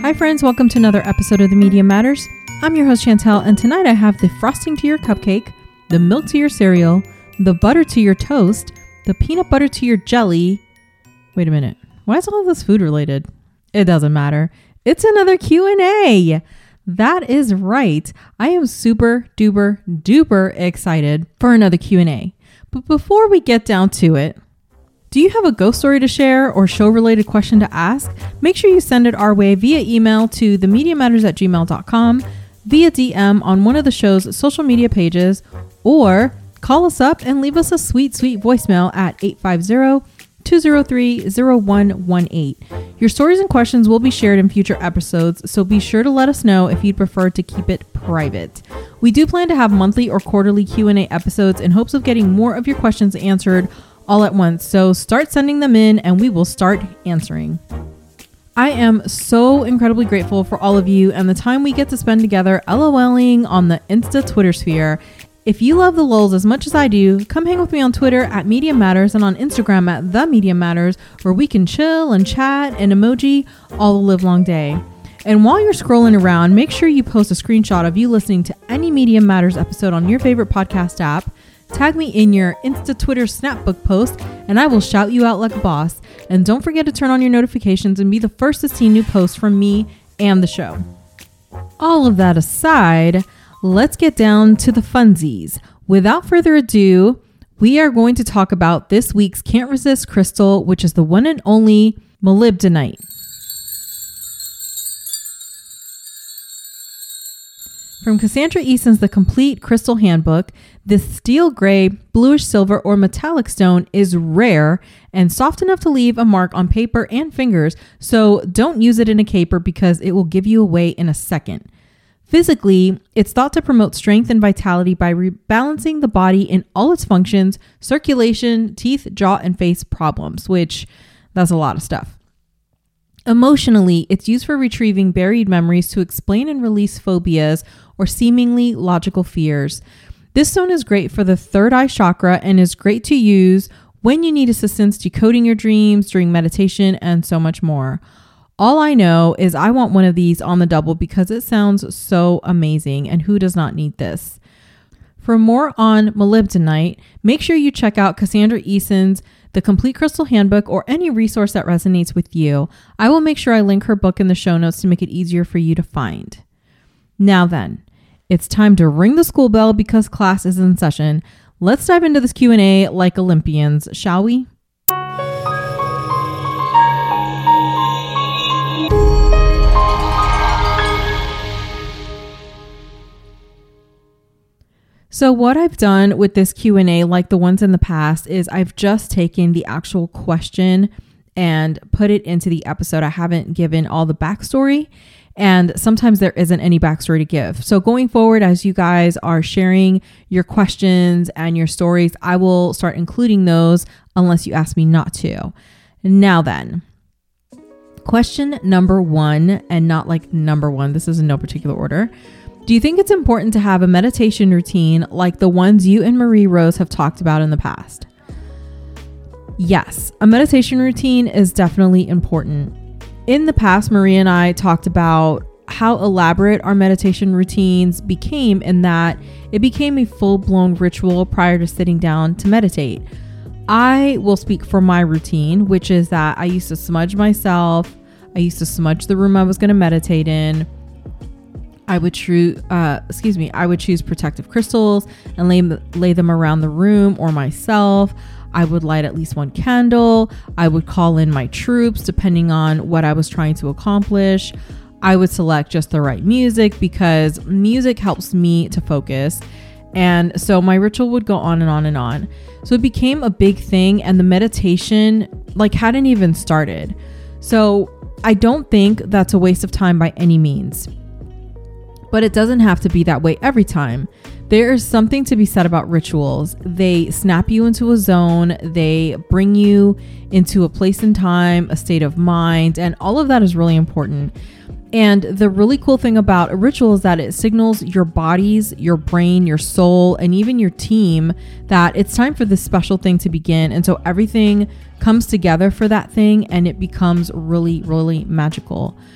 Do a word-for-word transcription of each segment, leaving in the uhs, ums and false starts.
Hi friends, welcome to another episode of The Media Matters. I'm your host Chantel, and tonight I have the frosting to your cupcake, the milk to your cereal, the butter to your toast, the peanut butter to your jelly. Wait a minute, why is all of this food related? It doesn't matter. It's another Q and A. That is right. I am super duper duper excited for another Q and A. But before we get down to it, do you have a ghost story to share or show related question to ask? Make sure you send it our way via email to the media matters at gmail dot com, via D M on one of the show's social media pages, or call us up and leave us a sweet, sweet voicemail at eight five zero, two zero three, zero one one eight. Your stories and questions will be shared in future episodes, so be sure to let us know if you'd prefer to keep it private. We do plan to have monthly or quarterly Q and A episodes in hopes of getting more of your questions answered all at once, so start sending them in and we will start answering. I am so incredibly grateful for all of you and the time we get to spend together LOLing on the Insta Twitter sphere. If you love the lulz as much as I do, come hang with me on Twitter at Media Matters and on Instagram at The Media Matters, where we can chill and chat and emoji all the live long day. And while you're scrolling around, make sure you post a screenshot of you listening to any Media Matters episode on your favorite podcast app. Tag me in your Insta Twitter Snapbook post and I will shout you out like a boss. And don't forget to turn on your notifications and be the first to see new posts from me and the show. All of that aside, let's get down to the funsies. Without further ado, we are going to talk about this week's Can't Resist crystal, which is the one and only molybdenite. From Cassandra Eason's The Complete Crystal Handbook, this steel gray, bluish silver, or metallic stone is rare and soft enough to leave a mark on paper and fingers, so don't use it in a caper because it will give you away in a second. Physically, it's thought to promote strength and vitality by rebalancing the body in all its functions, circulation, teeth, jaw, and face problems, which that's a lot of stuff. Emotionally, it's used for retrieving buried memories to explain and release phobias or seemingly logical fears. This stone is great for the third eye chakra and is great to use when you need assistance decoding your dreams, during meditation, and so much more. All I know is I want one of these on the double because it sounds so amazing, and who does not need this? For more on molybdenite, make sure you check out Cassandra Eason's The Complete Crystal Handbook or any resource that resonates with you. I will make sure I link her book in the show notes to make it easier for you to find. Now then, it's time to ring the school bell because class is in session. Let's dive into this Q and A like Olympians, shall we? So what I've done with this Q and A, like the ones in the past, is I've just taken the actual question and put it into the episode. I haven't given all the backstory, and sometimes there isn't any backstory to give. So going forward, as you guys are sharing your questions and your stories, I will start including those unless you ask me not to. Now then, question number one, and not like number one, this is in no particular order. Do you think it's important to have a meditation routine like the ones you and Marie Rose have talked about in the past? Yes, a meditation routine is definitely important. In the past, Marie and I talked about how elaborate our meditation routines became in that it became a full-blown ritual prior to sitting down to meditate. I will speak for my routine, which is that I used to smudge myself. I used to smudge the room I was going to meditate in. I would choose, uh, excuse me, I would choose protective crystals and lay, lay them around the room or myself. I would light at least one candle. I would call in my troops depending on what I was trying to accomplish. I would select just the right music because music helps me to focus. And so my ritual would go on and on and on. So it became a big thing, and the meditation like hadn't even started. So I don't think that's a waste of time by any means. But it doesn't have to be that way every time. There is something to be said about rituals. They snap you into a zone. They bring you into a place and time, a state of mind, and all of that is really important. And the really cool thing about a ritual is that it signals your bodies, your brain, your soul, and even your team that it's time for this special thing to begin. And so everything comes together for that thing and it becomes really, really magical.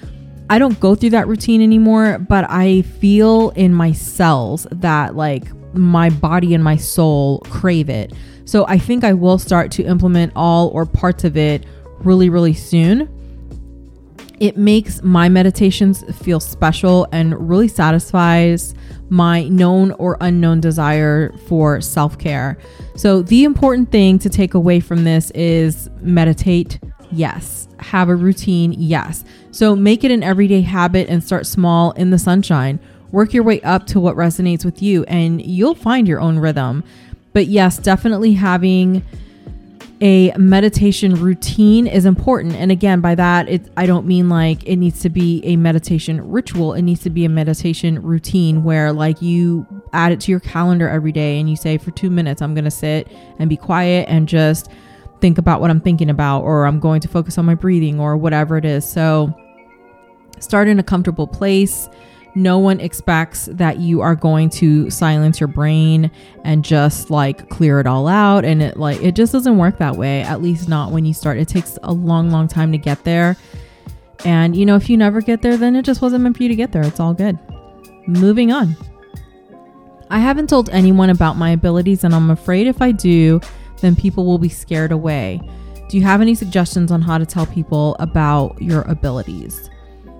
I don't go through that routine anymore, but I feel in my cells that like my body and my soul crave it. So I think I will start to implement all or parts of it really, really soon. It makes my meditations feel special and really satisfies my known or unknown desire for self-care. So the important thing to take away from this is meditate, yes. Have a routine, yes. So make it an everyday habit and start small in the sunshine. Work your way up to what resonates with you and you'll find your own rhythm. But yes, definitely having a meditation routine is important. And again, by that, it, I don't mean like it needs to be a meditation ritual. It needs to be a meditation routine where like you add it to your calendar every day and you say for two minutes, I'm going to sit and be quiet and just think about what I'm thinking about, or I'm going to focus on my breathing or whatever it is. So start in a comfortable place. No one expects that you are going to silence your brain and just like clear it all out. And it like, it just doesn't work that way. At least not when you start. It takes a long, long time to get there. And you know, if you never get there, then it just wasn't meant for you to get there. It's all good. Moving on. I haven't told anyone about my abilities, and I'm afraid if I do, then people will be scared away. Do you have any suggestions on how to tell people about your abilities?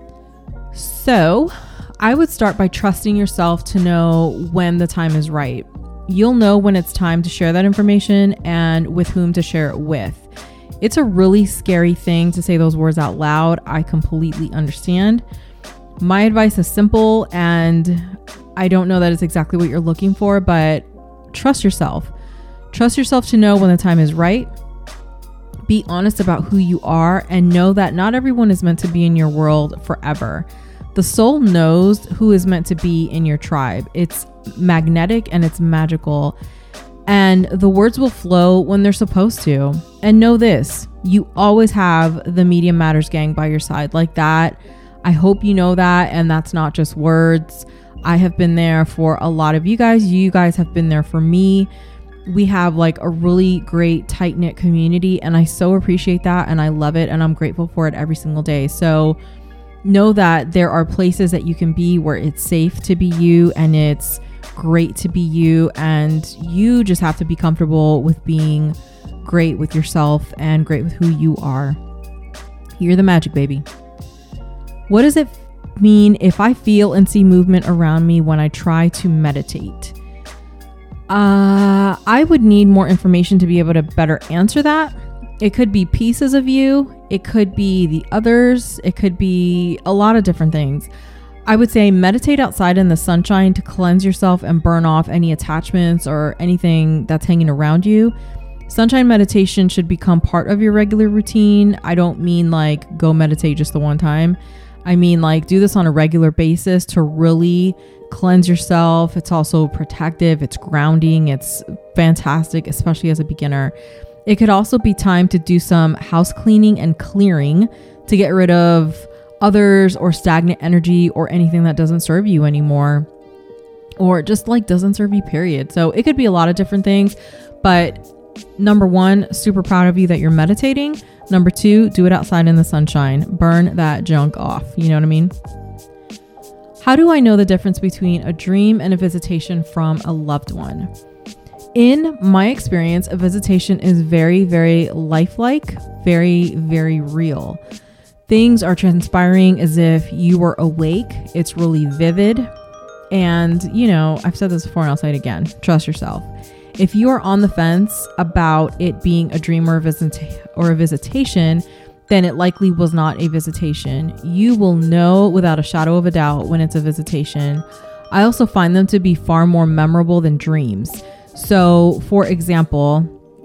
So I would start by trusting yourself to know when the time is right. You'll know when it's time to share that information and with whom to share it with. It's a really scary thing to say those words out loud. I completely understand. My advice is simple, and I don't know that it's exactly what you're looking for, but trust yourself. Trust yourself to know when the time is right. Be honest about who you are and know that not everyone is meant to be in your world forever. The soul knows who is meant to be in your tribe. It's magnetic and it's magical. And the words will flow when they're supposed to. And know this, you always have the Media Matters gang by your side. Like that, I hope you know that. And that's not just words. I have been there for a lot of you guys. You guys have been there for me. We have like a really great tight-knit community, and I so appreciate that, and I love it, and I'm grateful for it every single day. So know that there are places that you can be where it's safe to be you and it's great to be you, and you just have to be comfortable with being great with yourself and great with who you are. You're the magic, baby. What does it mean if I feel and see movement around me when I try to meditate? Uh, I would need more information to be able to better answer that. It could be pieces of you. It could be the others. It could be a lot of different things. I would say meditate outside in the sunshine to cleanse yourself and burn off any attachments or anything that's hanging around you. Sunshine meditation should become part of your regular routine. I don't mean like go meditate just the one time. I mean like do this on a regular basis to really cleanse yourself. It's also protective. It's grounding. It's fantastic, especially as a beginner. It could also be time to do some house cleaning and clearing to get rid of others or stagnant energy or anything that doesn't serve you anymore, or just like doesn't serve you, period. So it could be a lot of different things, but number one, super proud of you that you're meditating. Number two, do it outside in the sunshine. Burn that junk off. You know what I mean? How do I know the difference between a dream and a visitation from a loved one? In my experience, a visitation is very, very lifelike, very, very real. Things are transpiring as if you were awake. It's really vivid. And, you know, I've said this before and I'll say it again. Trust yourself. If you are on the fence about it being a dream or a, visit- or a visitation, then it likely was not a visitation. You will know without a shadow of a doubt when it's a visitation. I also find them to be far more memorable than dreams. So, for example,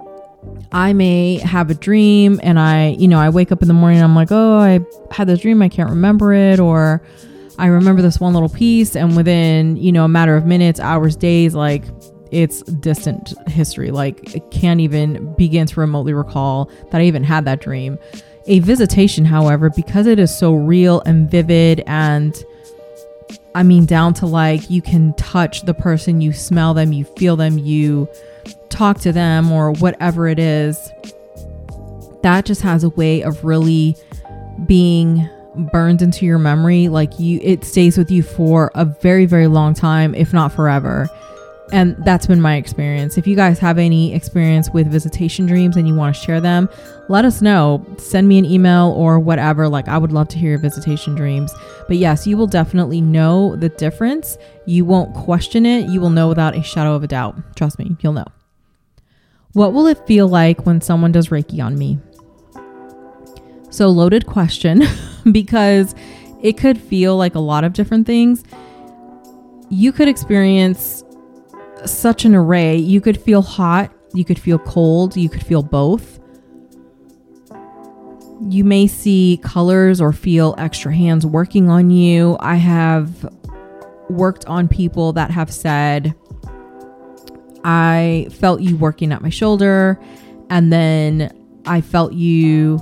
I may have a dream and I, you know, I wake up in the morning and I'm like, oh, I had this dream, I can't remember it. Or I remember this one little piece, and within, you know, a matter of minutes, hours, days, like it's distant history. Like I can't even begin to remotely recall that I even had that dream. A visitation, however, because it is so real and vivid, and I mean, down to like you can touch the person, you smell them, you feel them, you talk to them, or whatever it is, that just has a way of really being burned into your memory. Like you, it stays with you for a very, very long time, if not forever. And that's been my experience. If you guys have any experience with visitation dreams and you want to share them, let us know. Send me an email or whatever. Like, I would love to hear your visitation dreams. But yes, you will definitely know the difference. You won't question it. You will know without a shadow of a doubt. Trust me, you'll know. What will it feel like when someone does Reiki on me? So, loaded question, because it could feel like a lot of different things. You could experience such an array. You could feel hot, you could feel cold, you could feel both. You may see colors or feel extra hands working on you. I have worked on people that have said, I felt you working at my shoulder, and then I felt you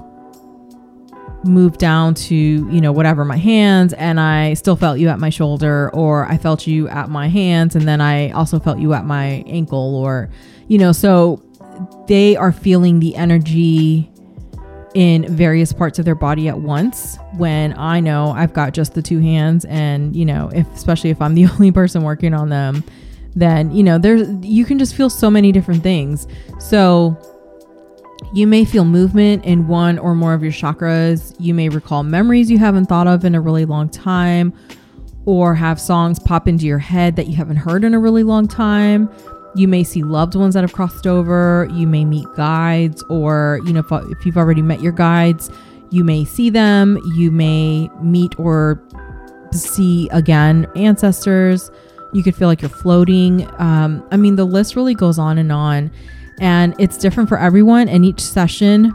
move down to, you know, whatever, my hands, and I still felt you at my shoulder, or I felt you at my hands and then I also felt you at my ankle, or, you know, so they are feeling the energy in various parts of their body at once, when I know I've got just the two hands. And, you know, if, especially if I'm the only person working on them, then, you know, there's, you can just feel so many different things. So you may feel movement in one or more of your chakras. You may recall memories you haven't thought of in a really long time, or have songs pop into your head that you haven't heard in a really long time. You may see loved ones that have crossed over. You may meet guides, or, you know, if, if you've already met your guides, you may see them. You may meet or see again ancestors. You could feel like you're floating. Um, I mean, the list really goes on and on. And it's different for everyone, and each session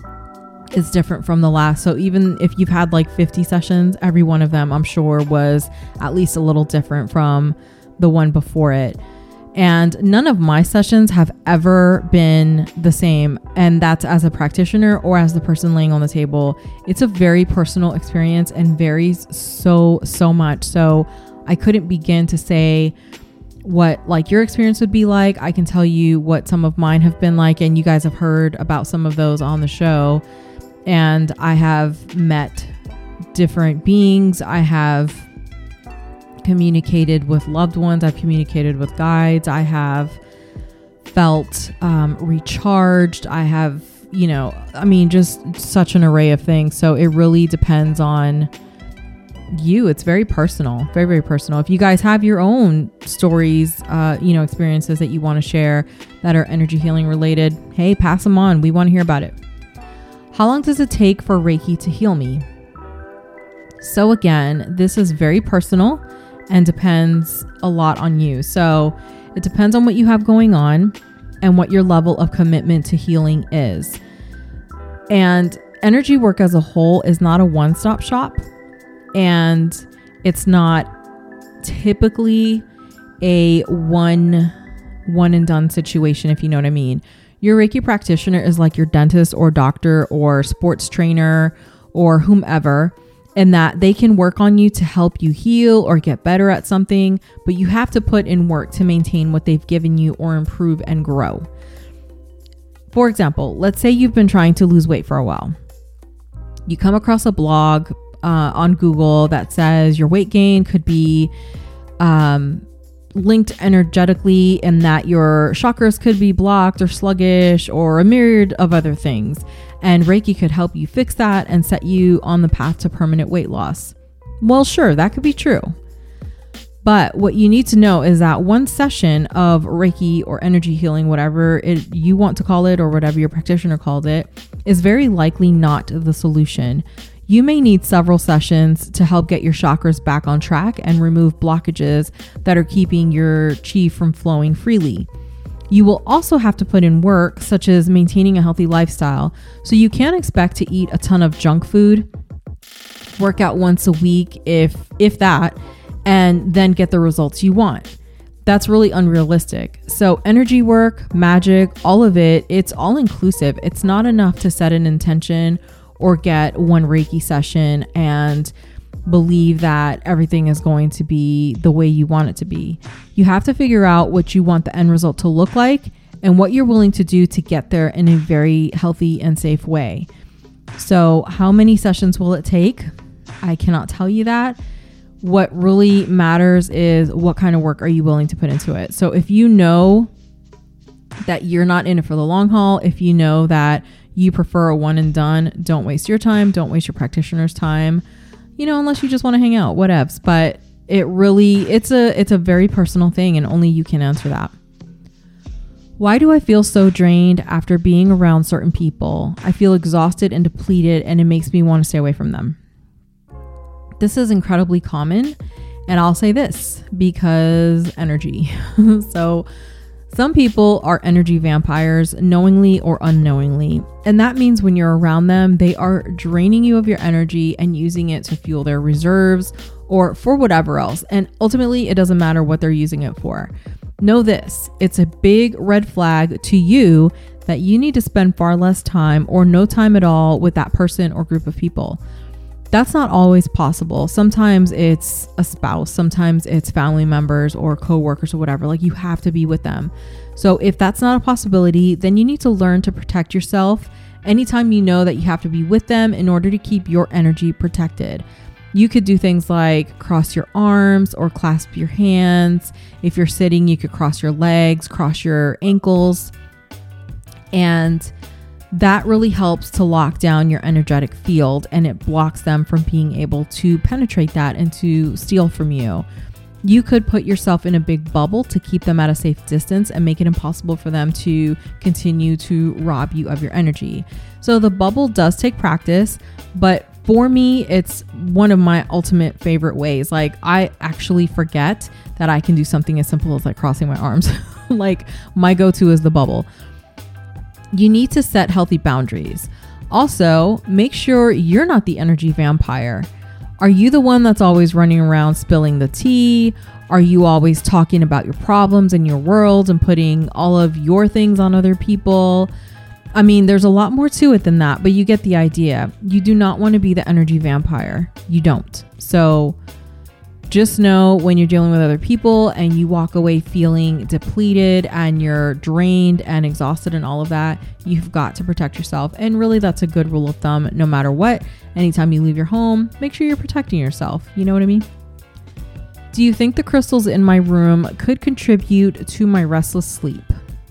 is different from the last. So even if you've had like fifty sessions, every one of them, I'm sure, was at least a little different from the one before it. And none of my sessions have ever been the same. And that's as a practitioner or as the person laying on the table. It's a very personal experience and varies so, so much. So I couldn't begin to say what like your experience would be like. I can tell you what some of mine have been like, and you guys have heard about some of those on the show. And I have met different beings. I have communicated with loved ones. I've communicated with guides. I have felt um, recharged. I have, you know, I mean, just such an array of things. So it really depends on you. It's very personal, very, very personal. If you guys have your own stories, uh, you know, experiences that you want to share that are energy healing related, hey, pass them on. We want to hear about it. How long does it take for Reiki to heal me? So again, this is very personal and depends a lot on you. So it depends on what you have going on and what your level of commitment to healing is. And energy work as a whole is not a one-stop shop. And it's not typically a one one and done situation, if you know what I mean. Your Reiki practitioner is like your dentist or doctor or sports trainer or whomever, in that they can work on you to help you heal or get better at something, but you have to put in work to maintain what they've given you or improve and grow. For example, let's say you've been trying to lose weight for a while. You come across a blog Uh, on Google that says your weight gain could be um, linked energetically, and that your chakras could be blocked or sluggish or a myriad of other things. And Reiki could help you fix that and set you on the path to permanent weight loss. Well, sure, that could be true. But what you need to know is that one session of Reiki or energy healing, whatever it, you want to call it, or whatever your practitioner called it, is very likely not the solution. You may need several sessions to help get your chakras back on track and remove blockages that are keeping your chi from flowing freely. You will also have to put in work, such as maintaining a healthy lifestyle. So you can't expect to eat a ton of junk food, work out once a week, if if that, and then get the results you want. That's really unrealistic. So energy work, magic, all of it, it's all inclusive. It's not enough to set an intention or get one Reiki session and believe that everything is going to be the way you want it to be. You have to figure out what you want the end result to look like and what you're willing to do to get there in a very healthy and safe way. So how many sessions will it take? I cannot tell you that. What really matters is what kind of work are you willing to put into it. So if you know that you're not in it for the long haul, if you know that you prefer a one and done, don't waste your time. Don't waste your practitioner's time, you know, unless you just want to hang out, whatevs. But it really, it's a, it's a very personal thing, and only you can answer that. Why do I feel so drained after being around certain people? I feel exhausted and depleted, and it makes me want to stay away from them. This is incredibly common. And I'll say this because energy. So some people are energy vampires, knowingly or unknowingly. And that means when you're around them, they are draining you of your energy and using it to fuel their reserves or for whatever else. And ultimately, it doesn't matter what they're using it for. Know this, it's a big red flag to you that you need to spend far less time or no time at all with that person or group of people. That's not always possible. Sometimes it's a spouse, sometimes it's family members or coworkers or whatever. Like, you have to be with them. So if that's not a possibility, then you need to learn to protect yourself anytime you know that you have to be with them in order to keep your energy protected. You could do things like cross your arms or clasp your hands. If you're sitting, you could cross your legs, cross your ankles. And that really helps to lock down your energetic field, and it blocks them from being able to penetrate that and to steal from you. You could put yourself in a big bubble to keep them at a safe distance and make it impossible for them to continue to rob you of your energy. So the bubble does take practice, but for me, it's one of my ultimate favorite ways. Like, I actually forget that I can do something as simple as like crossing my arms. Like, my go-to is the bubble. You need to set healthy boundaries. Also, make sure you're not the energy vampire. Are you the one that's always running around spilling the tea? Are you always talking about your problems and your world and putting all of your things on other people? I mean, there's a lot more to it than that, but you get the idea. You do not want to be the energy vampire. You don't. So just know when you're dealing with other people and you walk away feeling depleted and you're drained and exhausted and all of that, you've got to protect yourself. And really, that's a good rule of thumb. No matter what, anytime you leave your home, make sure you're protecting yourself. You know what I mean? Do you think the crystals in my room could contribute to my restless sleep?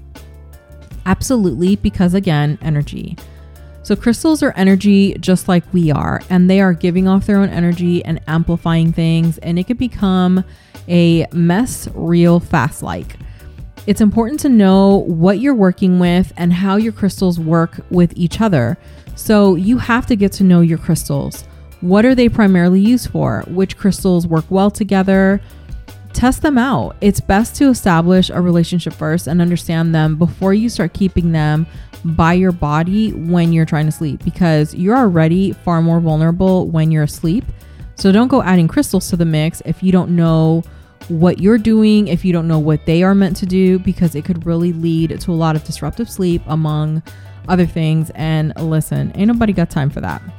Absolutely, because again, energy. So crystals are energy just like we are, and they are giving off their own energy and amplifying things, and it could become a mess real fast like. It's important to know what you're working with and how your crystals work with each other. So you have to get to know your crystals. What are they primarily used for? Which crystals work well together? Test them out. It's best to establish a relationship first and understand them before you start keeping them by your body when you're trying to sleep, because you're already far more vulnerable when you're asleep. So don't go adding crystals to the mix if you don't know what you're doing, if you don't know what they are meant to do, because it could really lead to a lot of disruptive sleep among other things. And listen, ain't nobody got time for that.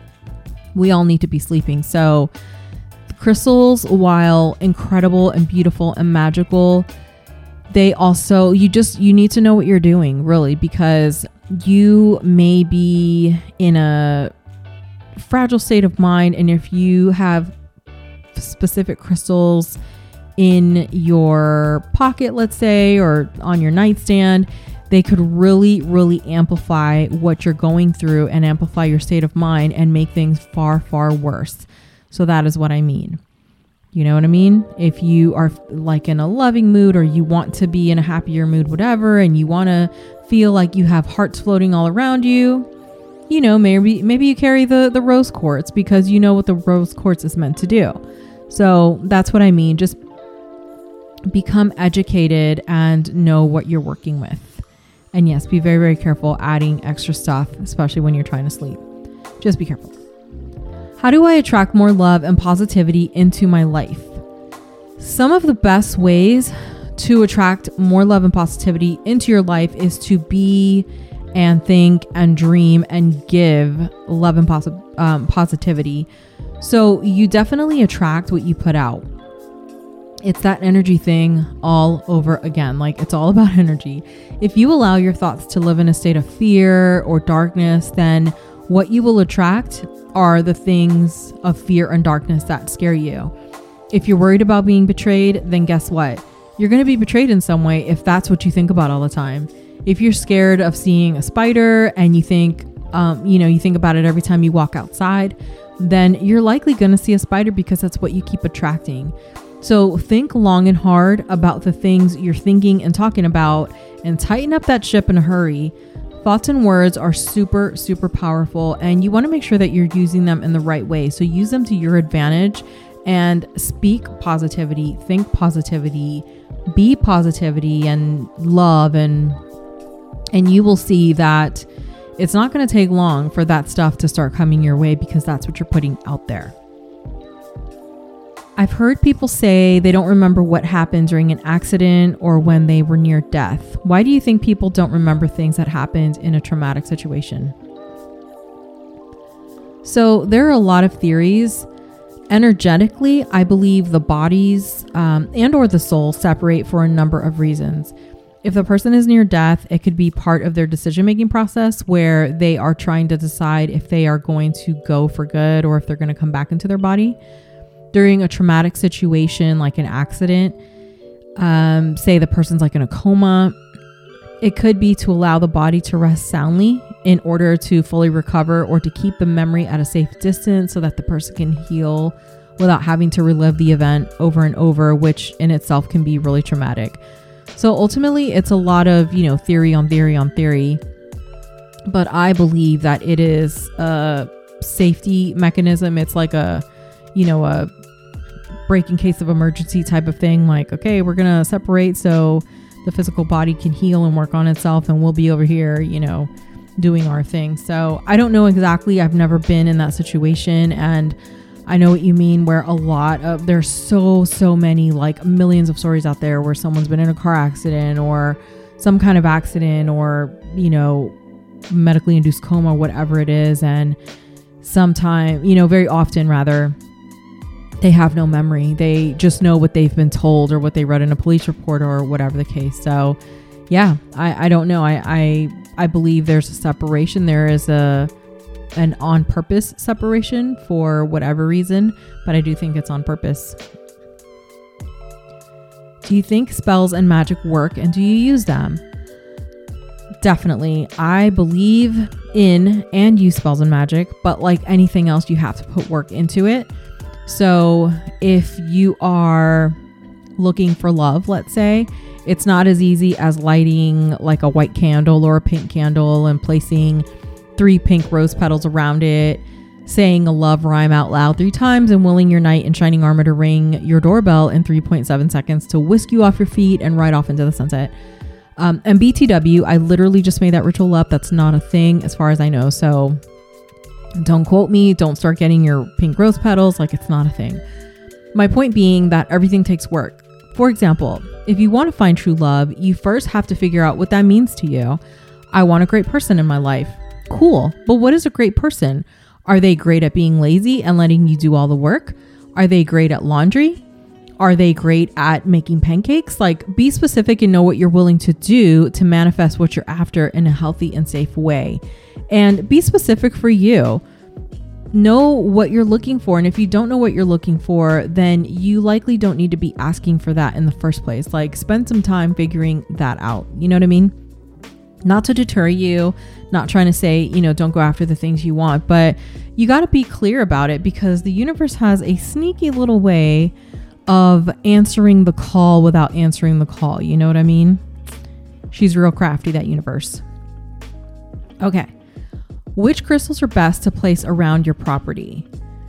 We all need to be sleeping. So crystals, while incredible and beautiful and magical, they also, you just, you need to know what you're doing, really, because you may be in a fragile state of mind. And if you have specific crystals in your pocket, let's say, or on your nightstand, they could really, really amplify what you're going through and amplify your state of mind and make things far, far worse. So that is what I mean. You know what I mean? If you are like in a loving mood, or you want to be in a happier mood, whatever, and you want to feel like you have hearts floating all around you, you know, maybe maybe you carry the, the rose quartz because you know what the rose quartz is meant to do. So that's what I mean. Just become educated and know what you're working with. And yes, be very, very careful adding extra stuff, especially when you're trying to sleep. Just be careful. How do I attract more love and positivity into my life? Some of the best ways to attract more love and positivity into your life is to be and think and dream and give love and posi- um, positivity. So you definitely attract what you put out. It's that energy thing all over again. Like, it's all about energy. If you allow your thoughts to live in a state of fear or darkness, then what you will attract are the things of fear and darkness that scare you. If you're worried about being betrayed, then guess what? You're going to be betrayed in some way if that's what you think about all the time. If you're scared of seeing a spider and you think, um, you know, you think about it every time you walk outside, then you're likely going to see a spider because that's what you keep attracting. So think long and hard about the things you're thinking and talking about and tighten up that ship in a hurry. Thoughts and words are super, super powerful, and you want to make sure that you're using them in the right way. So use them to your advantage and speak positivity, think positivity, be positivity and love, and and you will see that it's not going to take long for that stuff to start coming your way because that's what you're putting out there. I've heard people say they don't remember what happened during an accident or when they were near death. Why do you think people don't remember things that happened in a traumatic situation? So there are a lot of theories. Energetically, I believe the bodies um, and or the soul separate for a number of reasons. If the person is near death, it could be part of their decision-making process where they are trying to decide if they are going to go for good or if they're going to come back into their body. During a traumatic situation like an accident, um, say the person's like in a coma, it could be to allow the body to rest soundly in order to fully recover or to keep the memory at a safe distance so that the person can heal without having to relive the event over and over, which in itself can be really traumatic. So ultimately, it's a lot of, you know, theory on theory on theory. But I believe that it is a safety mechanism. It's like a, you know, a break in case of emergency type of thing. Like, okay, we're going to separate so the physical body can heal and work on itself, and we'll be over here, you know, doing our thing. So I don't know exactly. I've never been in that situation, and I know what you mean, where a lot of, there's so, so many, like millions of stories out there where someone's been in a car accident or some kind of accident or, you know, medically induced coma, whatever it is. And sometime, you know, very often rather, they have no memory. They just know what they've been told or what they read in a police report or whatever the case. So yeah, I, I don't know. I, I, I believe there's a separation. There is a, an on purpose separation for whatever reason, but I do think it's on purpose. Do you think spells and magic work, and do you use them? Definitely. I believe in and use spells and magic, but like anything else, you have to put work into it. So if you are looking for love, let's say, it's not as easy as lighting like a white candle or a pink candle and placing three pink rose petals around it, saying a love rhyme out loud three times, and willing your knight in shining armor to ring your doorbell in three point seven seconds to whisk you off your feet and ride off into the sunset. Um, and B T W, I literally just made that ritual up. That's not a thing as far as I know. So don't quote me. Don't start getting your pink rose petals. Like, it's not a thing. My point being that everything takes work. For example, if you want to find true love, you first have to figure out what that means to you. I want a great person in my life. Cool. But what is a great person? Are they great at being lazy and letting you do all the work? Are they great at laundry? Are they great at making pancakes? Like, be specific and know what you're willing to do to manifest what you're after in a healthy and safe way. And be specific for you. Know what you're looking for. And if you don't know what you're looking for, then you likely don't need to be asking for that in the first place. Like, spend some time figuring that out. You know what I mean? Not to deter you, not trying to say, you know, don't go after the things you want, but you got to be clear about it, because the universe has a sneaky little way of answering the call without answering the call. You know what I mean? She's real crafty, that universe. Okay. Which crystals are best to place around your property?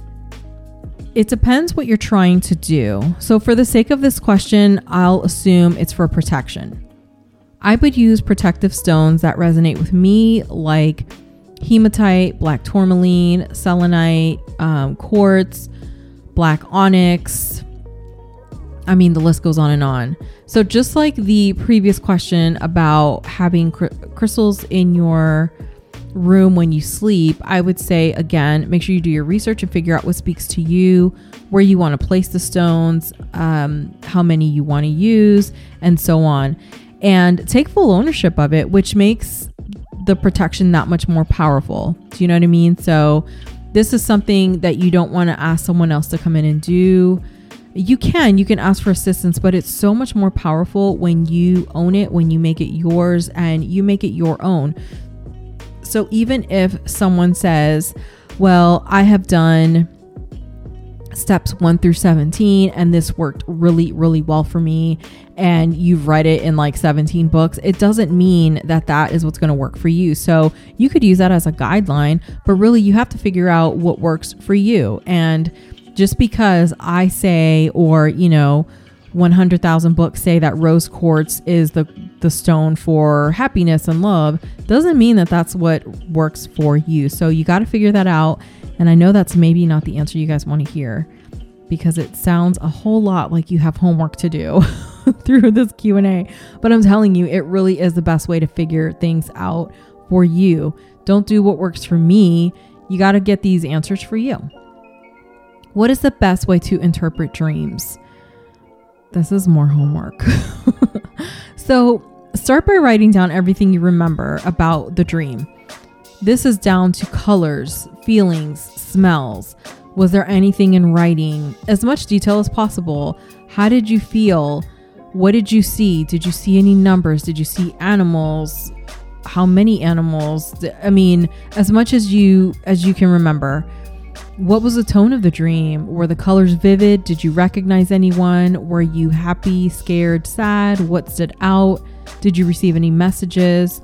It depends what you're trying to do. So for the sake of this question, I'll assume it's for protection. I would use protective stones that resonate with me, like hematite, black tourmaline, selenite, um, quartz, black onyx. I mean, the list goes on and on. So just like the previous question about having cr- crystals in your room when you sleep, I would say, again, make sure you do your research and figure out what speaks to you, where you want to place the stones, um, how many you want to use, and so on. And take full ownership of it, which makes the protection that much more powerful. Do you know what I mean? So this is something that you don't want to ask someone else to come in and do, you can, you can ask for assistance, but it's so much more powerful when you own it, when you make it yours and you make it your own. So even if someone says, well, I have done steps one through seventeen and this worked really, really well for me, and you've read it in like seventeen books, it doesn't mean that that is what's going to work for you. So you could use that as a guideline, but really you have to figure out what works for you. And just because I say, or, you know, one hundred thousand books say that rose quartz is the, the stone for happiness and love, doesn't mean that that's what works for you. So you got to figure that out. And I know that's maybe not the answer you guys want to hear, because it sounds a whole lot like you have homework to do through this Q and A. But I'm telling you, it really is the best way to figure things out for you. Don't do what works for me. You got to get these answers for you. What is the best way to interpret dreams? This is more homework. So start by writing down everything you remember about the dream. This is down to colors, feelings, smells. Was there anything in writing? As much detail as possible. How did you feel? What did you see? Did you see any numbers? Did you see animals? How many animals? I mean, as much as you as you can remember. What was the tone of the dream? Were the colors vivid? Did you recognize anyone? Were you happy, scared, sad? What stood out? Did you receive any messages?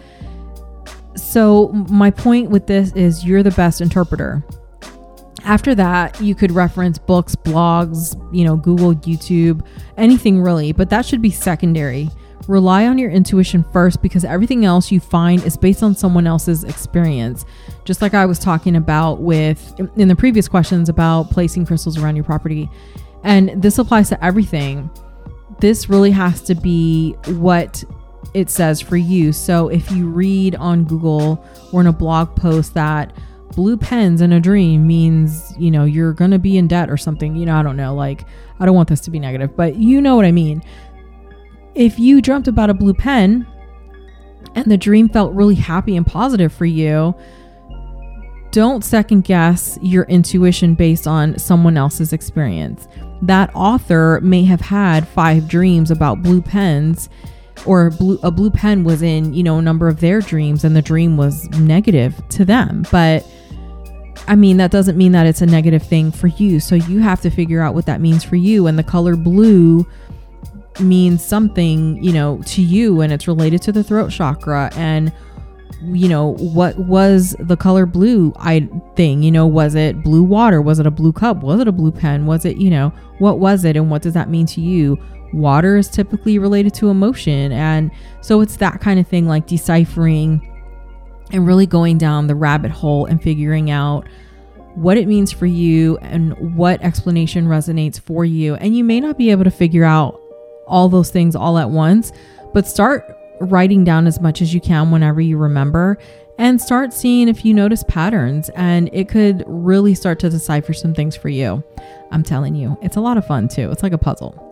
So my point with this is you're the best interpreter. After that, you could reference books, blogs, you know, Google, YouTube, anything really, but that should be secondary. Rely on your intuition first, because everything else you find is based on someone else's experience. Just like I was talking about with in the previous questions about placing crystals around your property. And this applies to everything. This really has to be what it says for you. So if you read on Google or in a blog post that blue pens in a dream means, you know, you're going to be in debt or something, you know, I don't know, like, I don't want this to be negative, but you know what I mean. If you dreamt about a blue pen and the dream felt really happy and positive for you, don't second guess your intuition based on someone else's experience. That author may have had five dreams about blue pens, or blue, a blue pen was in, you know, a number of their dreams and the dream was negative to them. But I mean, that doesn't mean that it's a negative thing for you. So you have to figure out what that means for you. And the color blue means something, you know, to you, and it's related to the throat chakra. And, you know, what was the color blue I thing, you know, was it blue water? Was it a blue cup? Was it a blue pen? Was it, you know, what was it? And what does that mean to you? Water is typically related to emotion. And so it's that kind of thing, like deciphering and really going down the rabbit hole and figuring out what it means for you and what explanation resonates for you. And you may not be able to figure out all those things all at once, but start writing down as much as you can whenever you remember, and start seeing if you notice patterns, and it could really start to decipher some things for you. I'm telling you, it's a lot of fun too. It's like a puzzle.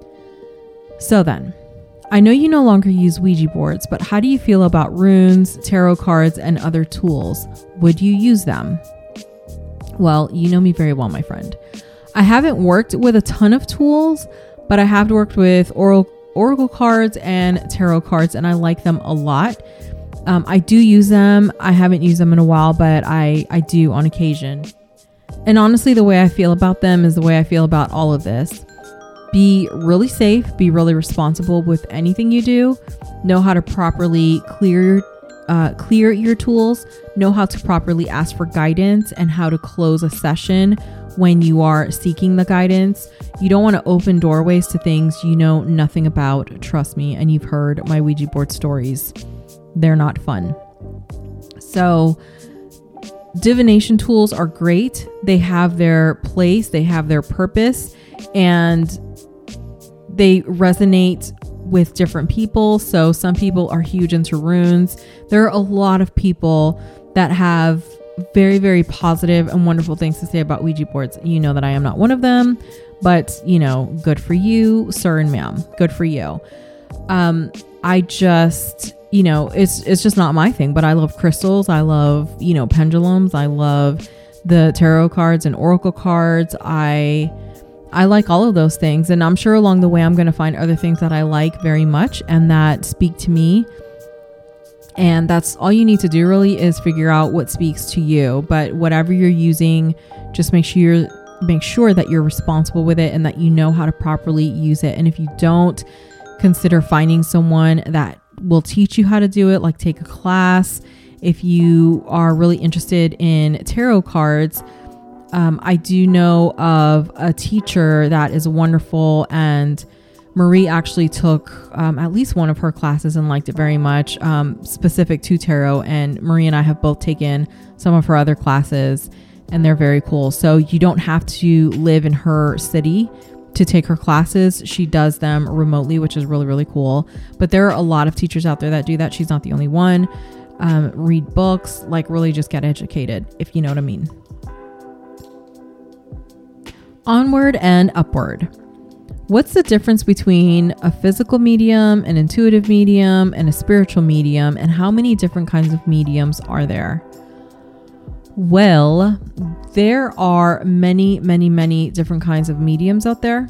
So then, I know you no longer use Ouija boards, but how do you feel about runes, tarot cards, and other tools? Would you use them? Well, you know me very well, my friend. I haven't worked with a ton of tools, but I have worked with oracle, oracle cards and tarot cards, and I like them a lot. Um, I do use them. I haven't used them in a while, but I, I do on occasion. And honestly, the way I feel about them is the way I feel about all of this. Be really safe, be really responsible with anything you do. Know how to properly clear uh, clear your tools. Know how to properly ask for guidance and how to close a session when you are seeking the guidance. You don't want to open doorways to things you know nothing about. Trust me, and you've heard my Ouija board stories. They're not fun. So divination tools are great. They have their place, they have their purpose, and they resonate with different people. So some people are huge into runes. There are a lot of people that have very, very positive and wonderful things to say about Ouija boards. You know that I am not one of them, but you know, good for you, sir and ma'am. Good for you. Um, I just, you know, it's it's just not my thing, but I love crystals. I love, you know, pendulums. I love the tarot cards and oracle cards. I I like all of those things, and I'm sure along the way I'm going to find other things that I like very much and that speak to me. And that's all you need to do really, is figure out what speaks to you. But whatever you're using, just make sure you're make sure that you're responsible with it and that you know how to properly use it. And if you don't, consider finding someone that will teach you how to do it, like take a class. If you are really interested in tarot cards, um, I do know of a teacher that is wonderful, and Marie actually took um, at least one of her classes and liked it very much, um, specific to tarot. And Marie and I have both taken some of her other classes, and they're very cool. So you don't have to live in her city to take her classes. She does them remotely, which is really, really cool. But there are a lot of teachers out there that do that. She's not the only one. Um, read books, like really just get educated, if you know what I mean. Onward and upward. What's the difference between a physical medium, an intuitive medium, and a spiritual medium, and how many different kinds of mediums are there? Well, there are many, many, many different kinds of mediums out there.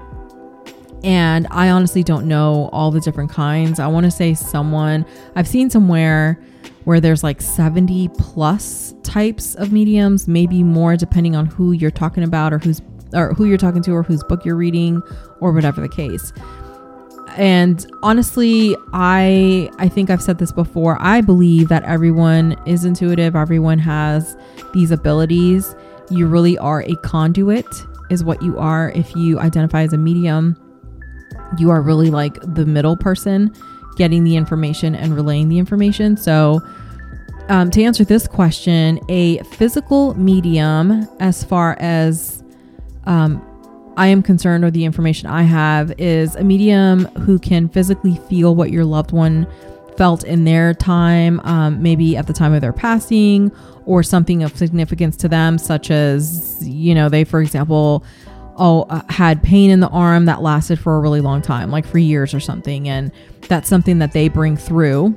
And I honestly don't know all the different kinds. I want to say someone, I've seen somewhere where there's like seventy plus types of mediums, maybe more depending on who you're talking about or who's or who you're talking to or whose book you're reading or whatever the case. And honestly, I I think I've said this before. I believe that everyone is intuitive. Everyone has these abilities. You really are a conduit is what you are. If you identify as a medium, you are really like the middle person getting the information and relaying the information. So um, to answer this question, a physical medium, as far as um, I am concerned, or the information I have, is a medium who can physically feel what your loved one felt in their time, um, maybe at the time of their passing, or something of significance to them, such as, you know, they, for example, oh, uh, had pain in the arm that lasted for a really long time, like for years or something. And that's something that they bring through,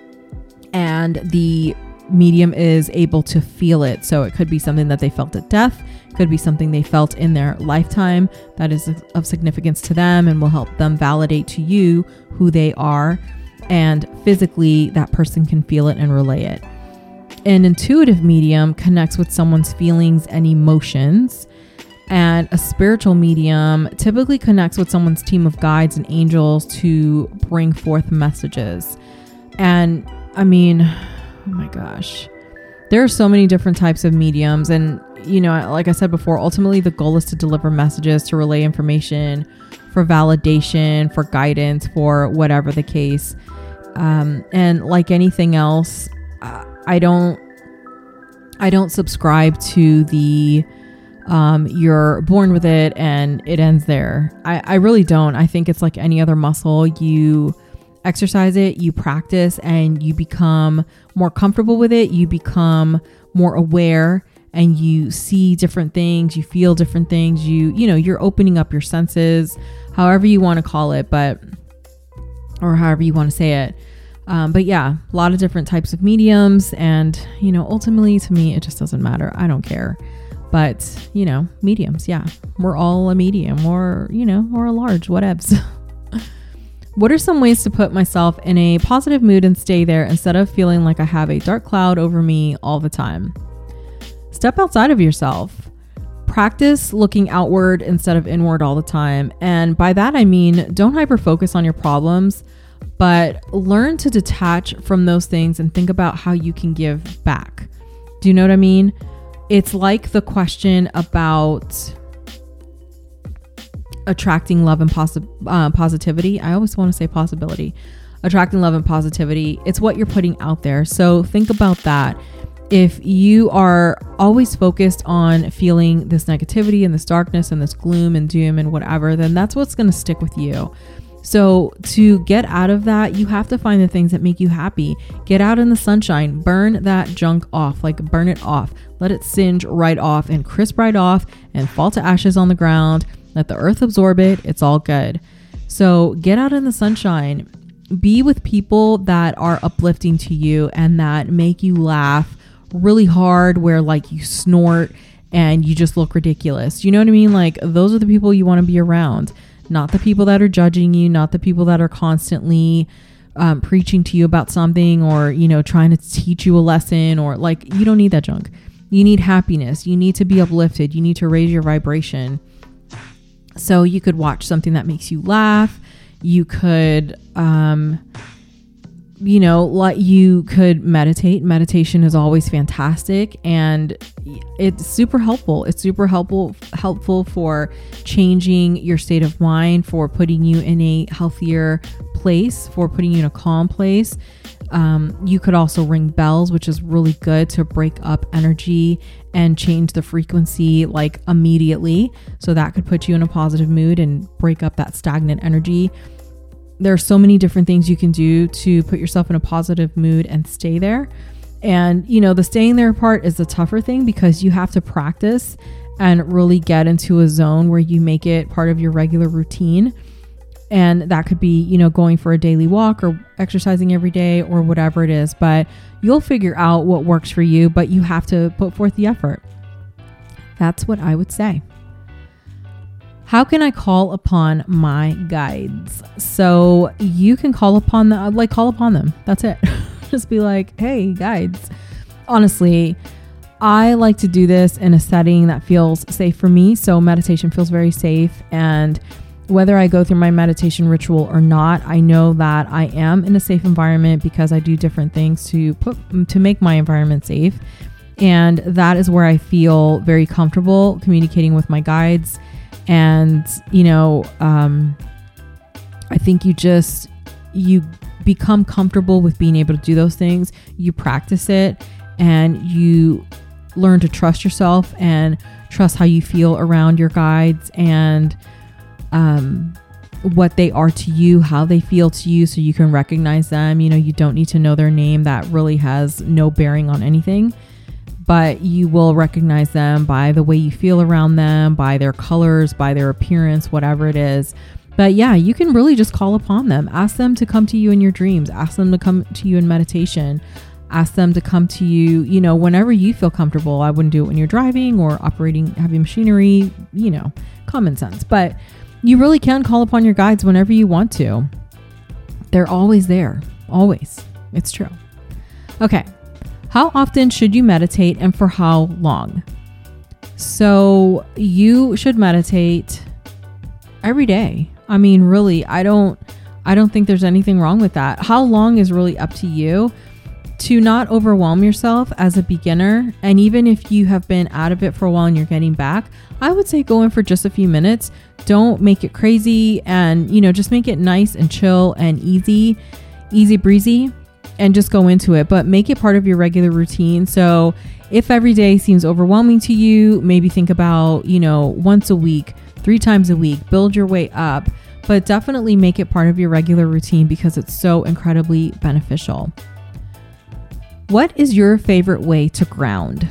and the medium is able to feel it. So it could be something that they felt at death, could be something they felt in their lifetime that is of significance to them and will help them validate to you who they are. And physically, that person can feel it and relay it. An intuitive medium connects with someone's feelings and emotions. And a spiritual medium typically connects with someone's team of guides and angels to bring forth messages. And I mean, oh my gosh, there are so many different types of mediums. And, you know, like I said before, ultimately the goal is to deliver messages, to relay information, for validation, for guidance, for whatever the case. Um, and like anything else, uh, I don't, I don't subscribe to the, um, you're born with it and it ends there. I, I really don't. I think it's like any other muscle. You exercise it, you practice, and you become more comfortable with it. You become more aware, and you see different things, you feel different things. You, you know, you're opening up your senses, however you want to call it, but, or however you want to say it. Um, but yeah, a lot of different types of mediums. And, you know, ultimately to me, it just doesn't matter. I don't care. But, you know, mediums. Yeah. We're all a medium, or, you know, or a large, whatevs. What are some ways to put myself in a positive mood and stay there instead of feeling like I have a dark cloud over me all the time? Step outside of yourself. Practice looking outward instead of inward all the time. And by that, I mean, don't hyper focus on your problems, but learn to detach from those things and think about how you can give back. Do you know what I mean? It's like the question about attracting love and possi- uh, positivity. I always want to say possibility. Attracting love and positivity. It's what you're putting out there. So think about that. If you are always focused on feeling this negativity and this darkness and this gloom and doom and whatever, then that's what's going to stick with you. So to get out of that, you have to find the things that make you happy. Get out in the sunshine, burn that junk off, like burn it off, let it singe right off and crisp right off and fall to ashes on the ground. Let the earth absorb it. It's all good. So get out in the sunshine, be with people that are uplifting to you and that make you laugh really hard where like you snort and you just look ridiculous. You know what I mean? Like those are the people you want to be around, not the people that are judging you, not the people that are constantly um, preaching to you about something or, you know, trying to teach you a lesson or like, you don't need that junk. You need happiness. You need to be uplifted. You need to raise your vibration. So you could watch something that makes you laugh. You could, um, you know, like you could meditate. Meditation is always fantastic and it's super helpful. It's super helpful, helpful for changing your state of mind, for putting you in a healthier place, for putting you in a calm place. Um, you could also ring bells, which is really good to break up energy and change the frequency like immediately. So that could put you in a positive mood and break up that stagnant energy. There are so many different things you can do to put yourself in a positive mood and stay there. And, you know, the staying there part is the tougher thing because you have to practice and really get into a zone where you make it part of your regular routine. And that could be, you know, going for a daily walk or exercising every day or whatever it is. But you'll figure out what works for you, but you have to put forth the effort. That's what I would say. How can I call upon my guides? So you can call upon them, like call upon them. That's it. Just be like, hey, guides. Honestly, I like to do this in a setting that feels safe for me. So meditation feels very safe. And whether I go through my meditation ritual or not, I know that I am in a safe environment because I do different things to put to make my environment safe. And that is where I feel very comfortable communicating with my guides. And, you know, um, I think you just, you become comfortable with being able to do those things. You practice it and you learn to trust yourself and trust how you feel around your guides and um, what they are to you, how they feel to you, so you can recognize them. You know, you don't need to know their name. That really has no bearing on anything, but you will recognize them by the way you feel around them, by their colors, by their appearance, whatever it is. But yeah, you can really just call upon them. Ask them to come to you in your dreams. Ask them to come to you in meditation. Ask them to come to you, you know, whenever you feel comfortable. I wouldn't do it when you're driving or operating heavy machinery, you know, common sense. But you really can call upon your guides whenever you want to. They're always there. Always. It's true. Okay. How often should you meditate and for how long? So you should meditate every day. I mean, really, I don't, I don't think there's anything wrong with that. How long is really up to you. To not overwhelm yourself as a beginner. And even if you have been out of it for a while and you're getting back, I would say go in for just a few minutes. Don't make it crazy and, you know, just make it nice and chill and easy, easy breezy, and just go into it. But make it part of your regular routine. So if every day seems overwhelming to you, maybe think about, you know, once a week, three times a week, build your way up, but definitely make it part of your regular routine because it's so incredibly beneficial. What is your favorite way to ground?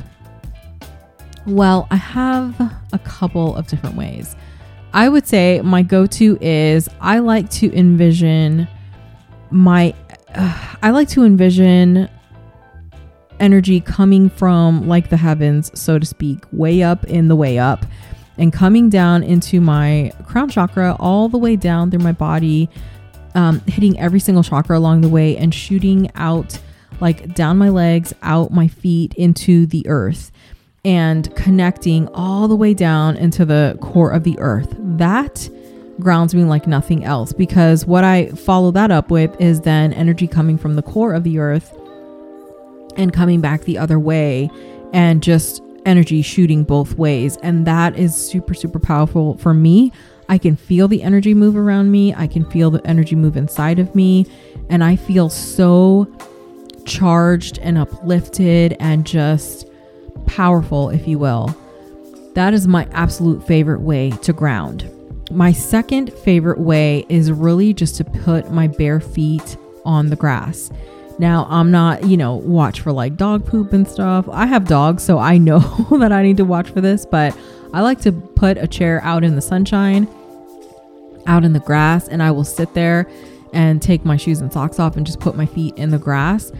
Well, I have a couple of different ways. I would say my go-to is I like to envision my, uh, I like to envision energy coming from like the heavens, so to speak, way up in the way up and coming down into my crown chakra all the way down through my body, um, hitting every single chakra along the way and shooting out like down my legs, out my feet into the earth and connecting all the way down into the core of the earth. That grounds me like nothing else because what I follow that up with is then energy coming from the core of the earth and coming back the other way and just energy shooting both ways. And that is super, super powerful for me. I can feel the energy move around me. I can feel the energy move inside of me. And I feel so charged and uplifted and just powerful, if you will. That is my absolute favorite way to ground. My second favorite way is really just to put my bare feet on the grass. Now, I'm not, you know, watch for like dog poop and stuff. I have dogs, so I know that I need to watch for this, but I like to put a chair out in the sunshine, out in the grass, and I will sit there and take my shoes and socks off and just put my feet in the grass.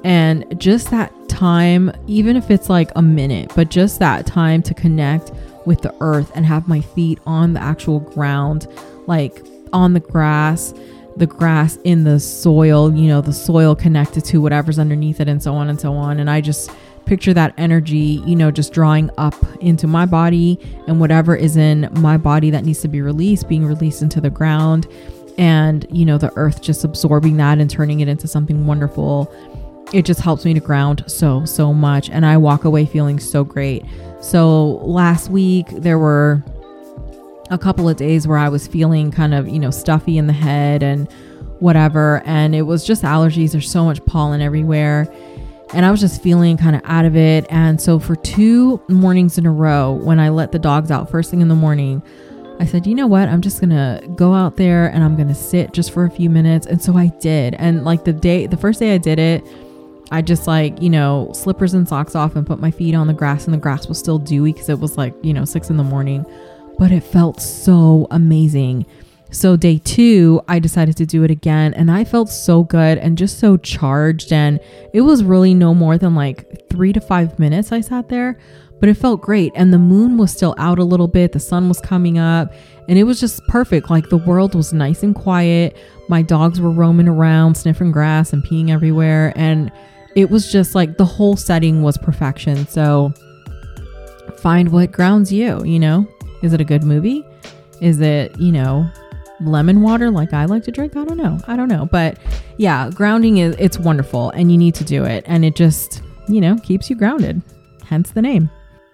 And just that time, even if it's like a minute, but just that time to connect with the earth and have my feet on the actual ground, like on the grass, the grass in the soil, you know, the soil connected to whatever's underneath it and so on and so on. And I just picture that energy, you know, just drawing up into my body, and whatever is in my body that needs to be released, being released into the ground, and, you know, the earth just absorbing that and turning it into something wonderful. It just helps me to ground so, so much. And I walk away feeling so great. So last week there were a couple of days where I was feeling kind of, you know, stuffy in the head and whatever. And it was just allergies. There's so much pollen everywhere. And I was just feeling kind of out of it. And so for two mornings in a row, when I let the dogs out first thing in the morning, I said, you know what, I'm just going to go out there and I'm going to sit just for a few minutes. And so I did. And like the day, the first day I did it, I just like, you know, slippers and socks off and put my feet on the grass, and the grass was still dewy because it was like, you know, six in the morning, but it felt so amazing. So day two, I decided to do it again, and I felt so good and just so charged. And it was really no more than like three to five minutes I sat there, but it felt great. And the moon was still out a little bit. The sun was coming up, and it was just perfect. Like the world was nice and quiet. My dogs were roaming around, sniffing grass and peeing everywhere. And it was just like the whole setting was perfection. So find what grounds you, you know? Is it a good movie? Is it, you know, lemon water like I like to drink? I don't know. I don't know. But yeah, grounding is, it's wonderful, and you need to do it. And it just, you know, keeps you grounded. Hence the name.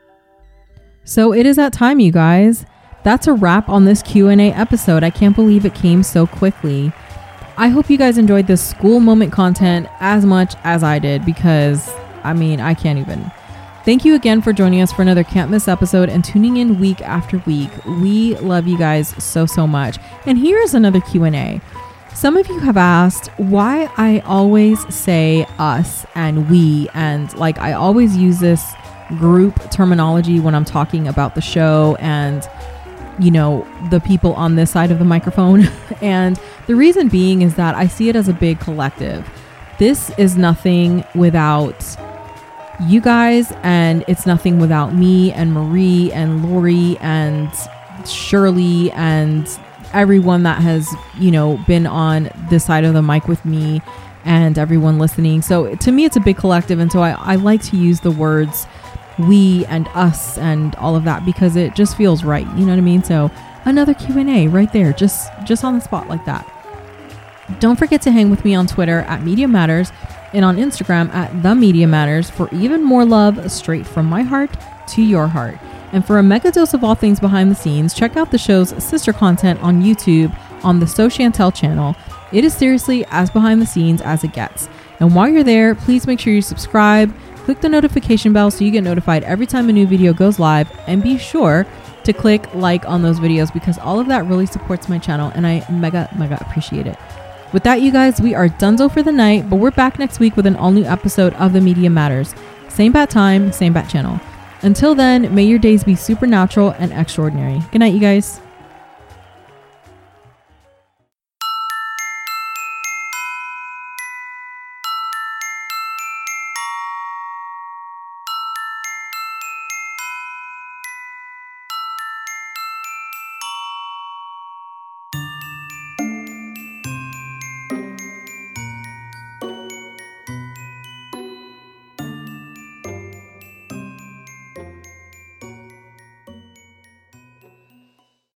So it is that time, you guys. That's a wrap on this Q and A episode. I can't believe it came so quickly. I hope you guys enjoyed this school moment content as much as I did, because I mean, I can't even. Thank you again for joining us for another Can't Miss episode and tuning in week after week. We love you guys so, so much. And here's another Q and A. Some of you have asked why I always say us and we, and like I always use this group terminology when I'm talking about the show and, you know, the people on this side of the microphone. And the reason being is that I see it as a big collective. This is nothing without you guys, and it's nothing without me and Marie and Lori and Shirley and everyone that has, you know, been on this side of the mic with me, and everyone listening. So to me, it's a big collective. And so I, I like to use the words we and us and all of that because it just feels right. You know what I mean? So another Q and A right there, just, just on the spot like that. Don't forget to hang with me on Twitter at Media Matters and on Instagram at The Media Matters for even more love straight from my heart to your heart. And for a mega dose of all things behind the scenes, check out the show's sister content on YouTube on the So Chantel channel. It is seriously as behind the scenes as it gets. And while you're there, please make sure you subscribe, click the notification bell so you get notified every time a new video goes live, and be sure to click like on those videos because all of that really supports my channel and I mega, mega appreciate it. With that, you guys, we are donezo for the night, but we're back next week with an all new episode of The Media Matters. Same bat time, same bat channel. Until then, may your days be supernatural and extraordinary. Good night, you guys.